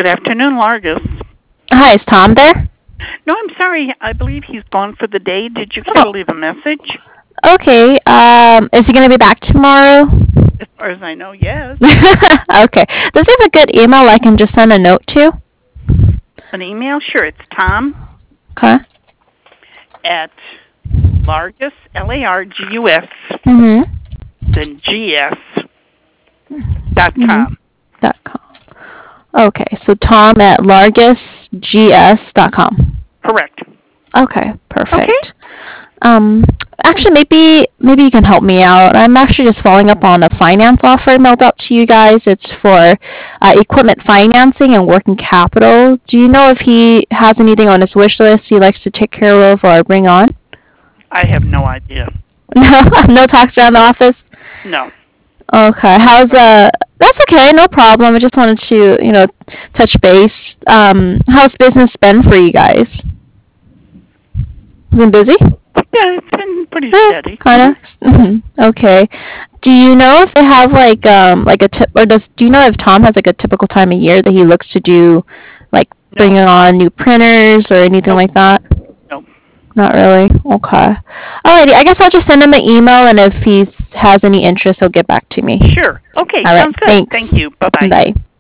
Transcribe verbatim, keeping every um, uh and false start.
Good afternoon, Largus. Hi, is Tom there? No, I'm sorry. I believe he's gone for the day. Did you care Oh. to leave a message? Okay. Um, is he going to be back tomorrow? As far as I know, yes. Okay. Does he have a good email I can just send a note to? An email? Sure. It's Tom Okay. at Largus, L A R G U S, Mm-hmm. then G S dot com. Mm-hmm. Dot com. Okay, so Tom at largus g s dot com. Correct. Okay, perfect. Okay. Um, actually, maybe maybe you can help me out. I'm actually just following up on a finance offer I mailed out to you guys. It's for uh, equipment financing and working capital. Do you know if he has anything on his wish list he likes to take care of or bring on? I have no idea. No, no talks around the office. No. Okay, how's uh? That's okay, no problem. I just wanted to, you know, touch base. Um, how's business been for you guys? Been busy? Yeah, it's been pretty Eh, steady. kind of. Mm-hmm. Okay. Do you know if they have like um like a tip, or does do you know if Tom has like a typical time of year that he looks to do, like No. bringing on new printers or anything Nope. like that? Nope. Not really. Okay. Alrighty. I guess I'll just send him an email, and if he has any interest, he'll get back to me. Sure. Okay. All right. Sounds good. Thanks. Thank you. Bye-bye. Bye.